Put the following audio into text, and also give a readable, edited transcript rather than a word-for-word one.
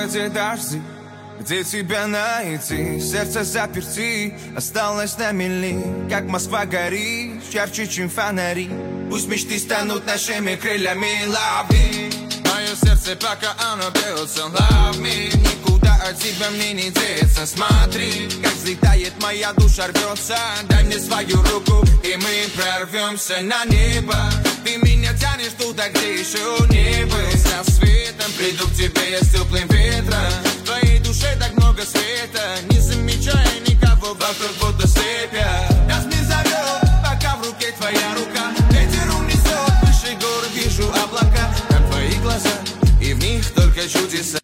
городе дожди, где тебя найти? Сердце заперти, осталось на мели. Как Москва горит, ярче, чем фонари. Пусть мечты станут нашими крыльями. Love me. Мое сердце, пока оно бьется. Love me. Никуда от тебя мне не деться. Смотри, как взлетает моя душа, рвется. Дай мне свою руку, и мы прорвемся на небо. Ты меня тянешь туда, где еще не был. С рассветом приду к тебе с теплым ветром. В твоей душе так много света. Не замечая никого вокруг, будто слепя. Нас не зовет, пока в руке твоя рука. Ветер унесет, выше гор вижу облака. Там твои глаза, и в них только чудеса.